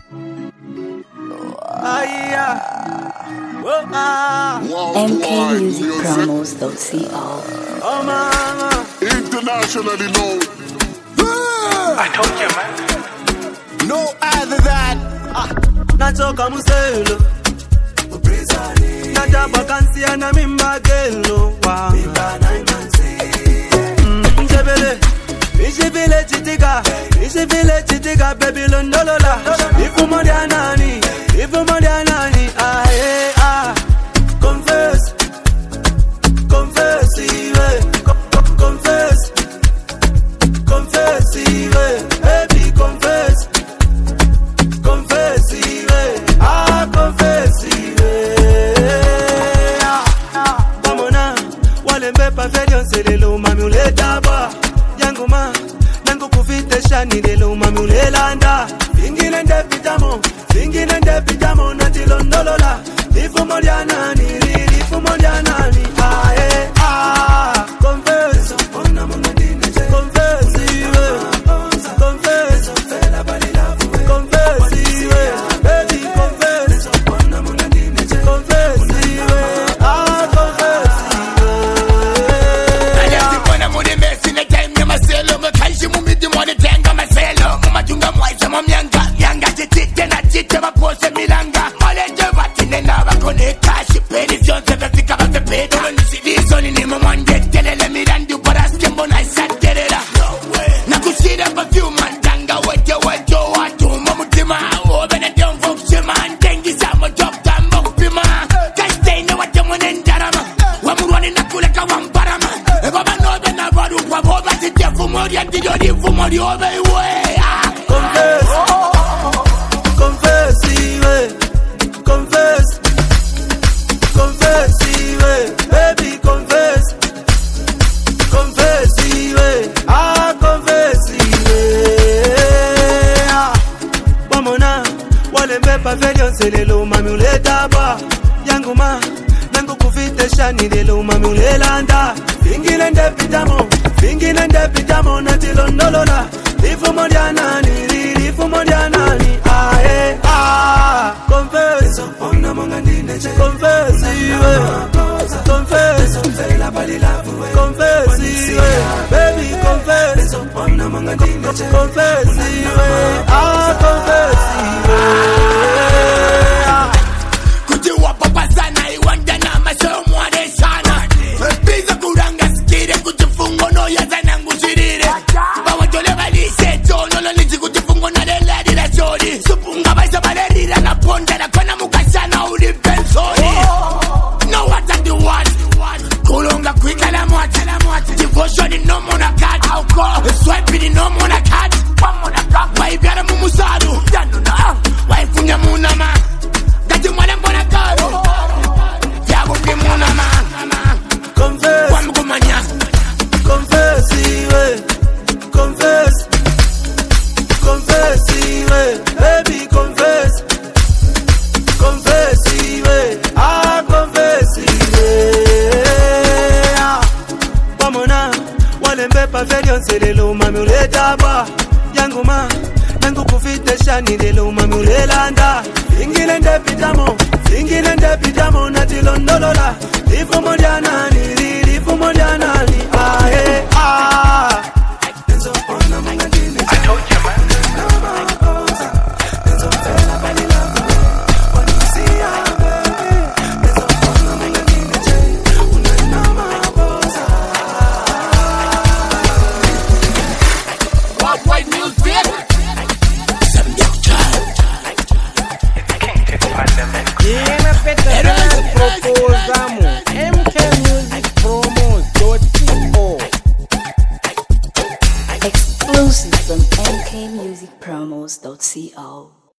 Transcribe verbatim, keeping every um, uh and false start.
M K Music Promos dot co. Oh mama, internationally known. I told you, man. No other than natoka muselo nataba kansia na mimba gelo wa njebele njebele titika njebele titika baby londolola ifu mondianani ifu mondianani ah eh ah confess confess iwe confess confess iwe baby confess confess iwe ah confess iwe Bamona wale mbepa ferion selelo mami uleta ba yangu ma nangu kufite shani lelo mami ulelanda ingine nde pitamo ingine nde pitamo natilondolola ifu modianani ifu modianani ah eh ah confess ona mona dine confess iwe confess fela bali love confess iwe baby confess ona mona dine confess iwe ah confess iwe ayati kona muri mesi na time ya maselo mkaishi mumidi mwani tenga maselo mumatunga mwaisa mwamyanga yanga chitite na chite mapose milanga maleje batine na bakone kashi peri vyonse vefika vafepeta nisidizo ni nimo mwande telele mirandu paraske mbona isaterera na kushira perfume antanga wete wete watu mamutima obene demfo kushima antengi samo dokta mbokupima kashiteine wate mwene ndarama wamurwani nakuleka wamparama baba nobe na baru kwa boba titefu mori antijori fumori obe iwe confess confess iwe confess confess iwe baby confess confess iwe ah confess iwe ah Bamona wale mbepa ferion selelo mami uleta ba yangu ma nangu kufite shani lelo mami ulelanda ingine nde pitamo ingine nde pitamo natilondolola ifu modianani ifu modianani ah eh ah confess ona monga ndine confess iwe confess fela bali love confess iwe baby confess ona monga ndine confess iwe ah confess iwe kujiwa papa sana iwanda na masho mwade sana biza kuranga skire kujifungo no ya zana ngushirire bawa jole balise tono lo niji kujifungo na lela dila jodi supunga baisa balerira na ponda na kona mukashana uli bensoni no what I do want kulunga kwika la mwata devotion in no mona card swipe in no mona card waibyara mumusadu yanuna waifunya munama gati mwale mbona karo vyago kimunama confess wamgumanya confess iwe confess confess iwe baby confess confess iwe ah confess iwe ah Bamona wale mbepa ferion selelo mami uleta ba yangu ma nangu kufite shani lelo mami ulelanda ingine nde pitamo ingine nde pitamo natilondolola ifu modianani ifu modianani ah eh ah I told you, man. What white news, baby? Some young child. It's King to the pandemic. Yena peta proposamo M K Music Promos dot co. Exclusive from M K Music Promos dot co.